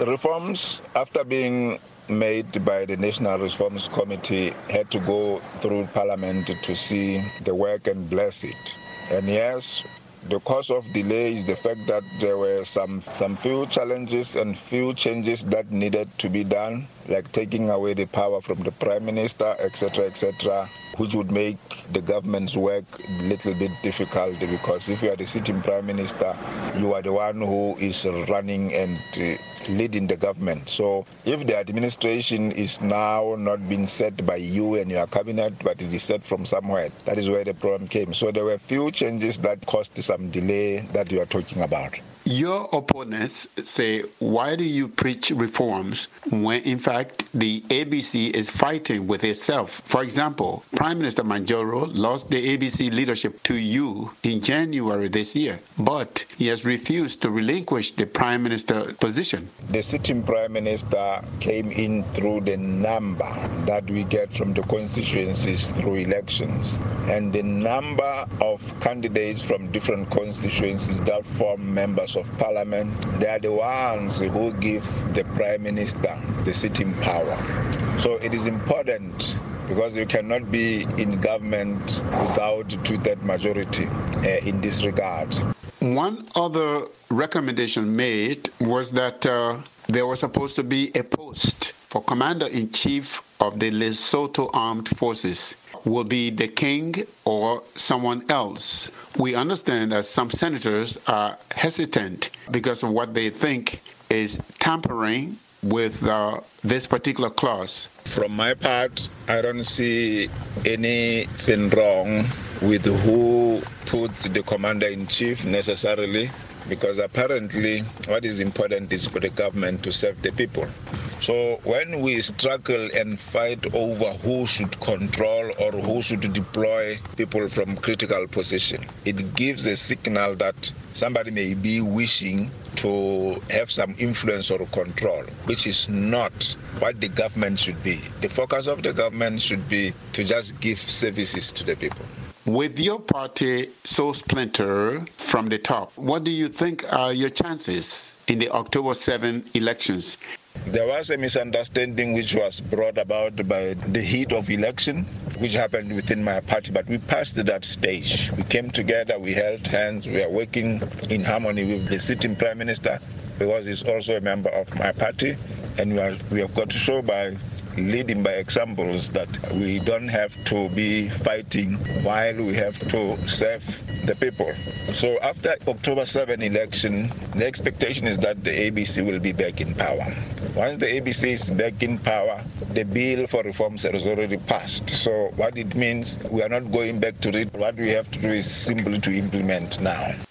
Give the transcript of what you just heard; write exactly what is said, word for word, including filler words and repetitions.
Reforms, after being made by the National Reforms Committee, had to go through Parliament to see the work and bless it. And yes, the cause of delay is the fact that there were some, some few challenges and few changes that needed to be done, like taking away the power from the Prime Minister, et cetera, et cetera, which would make the government's work a little bit difficult, because if you are the sitting Prime Minister, you are the one who is running and uh, leading the government. So if the administration is now not being set by you and your cabinet, but it is set from somewhere, that is where the problem came. So there were few changes that caused some delay that you are talking about. Your opponents say, why do you preach reforms when in fact the A B C is fighting with itself? For example, Prime Minister Manjoro lost the A B C leadership to you in January this year, but he has refused to relinquish the Prime Minister position. The sitting Prime Minister came in through the number that we get from the constituencies through elections, and the number of candidates from different constituencies that form members of Parliament, they are the ones who give the Prime Minister the sitting power. So it is important, because you cannot be in government without two-thirds majority uh, in this regard. One other recommendation made was that uh, there was supposed to be a post for Commander-in-Chief of the Lesotho Armed Forces. Will be the king or someone else. We understand that some senators are hesitant because of what they think is tampering with uh, this particular clause. From my part, I don't see anything wrong with who puts the commander-in-chief necessarily, because apparently what is important is for the government to serve the people. So when we struggle and fight over who should control or who should deploy people from critical position, it gives a signal that somebody may be wishing to have some influence or control, which is not what the government should be. The focus of the government should be to just give services to the people. With your party so splintered from the top, what do you think are your chances in the October seventh elections? There was a misunderstanding which was brought about by the heat of election, which happened within my party, but we passed that stage. We came together, we held hands, we are working in harmony with the sitting Prime Minister, because he's also a member of my party, and we, are, we have got to show by leading by examples that we don't have to be fighting while we have to serve the people. So after October seventh election, the expectation is that the A B C will be back in power. Once the A B C is back in power, the bill for reforms has already passed. So what it means, we are not going back to it. What we have to do is simply to implement now.